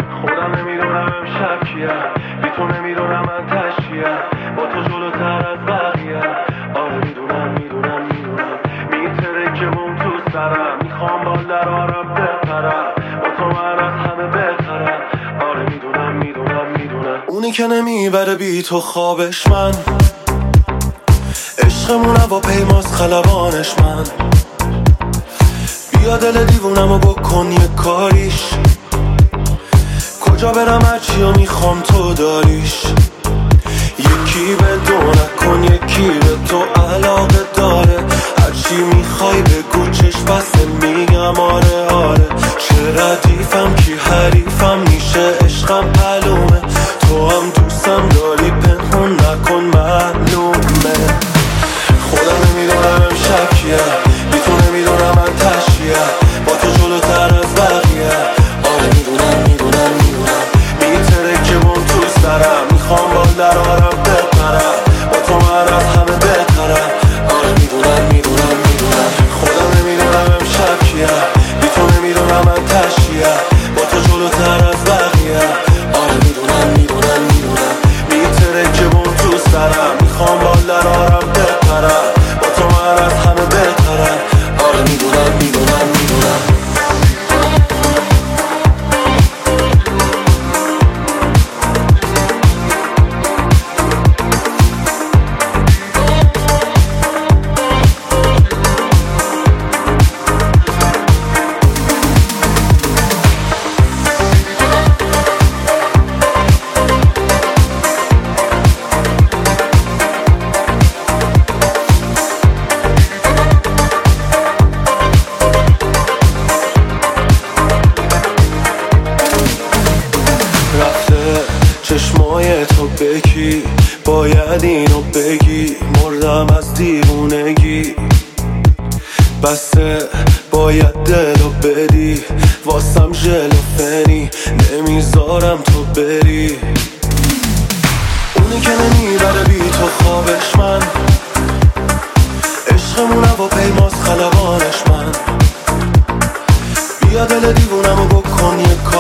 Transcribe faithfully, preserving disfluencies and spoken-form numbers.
خودم نمیدونم امشب کیم، بی تو نمیدونم من تشکیم، با تو جلوتر از بقیه. آره میدونم میدونم میدونم میتره که بوم تو سرم، میخوام بال در آرم بپرم، با تو من از همه بهترم. آره میدونم میدونم میدونم اونی که نمیبره بی تو خوابش من، عشقمون با پیماز خلبانش من. بیا دل دیوونمو بکن یه کاریش، کجا برم هرچی و میخوام تو داریش. یکی به دو نکن یکی به تو علاقه داره، هرچی میخوای بگو چشم بسته میگم آره آره. چه ردیفم کی حریفم میشه عشقم معلومه، تو هم دوستم داری پنهون نکن معلومه. خودم نمیدونم امشب کیه، بی تو نمیدونم من تشکیم، با تو جلوتر از بقیه. آره میدونم میدونم میدونم میتره که بوم تو سرم، میخوام بال در آرم بپرم، با تو من از همه بهترم. آره میدونم میدونم میدونم خودم نمیدونم امشب کیه، بی تو نمیدونم من تشکیم، با تو جلوتر از بقیه. آره میدونم میدونم میدونم میتره که بوم تو سرم، میخوام بال در آرم بپرم، با تو من از همه بهترم. آره میدونم میدونم میدونم چشمای تو بکی، باید اینو بگی، مردم از دیوونگی. بسته باید دلو بدی، واسم ژلوفنی، نمیذارم تو بری. اونی که نمیبره بی تو خوابش من، عشقمون با پیماز خلبانش من. بیا دل دیوونمو بکن یه کار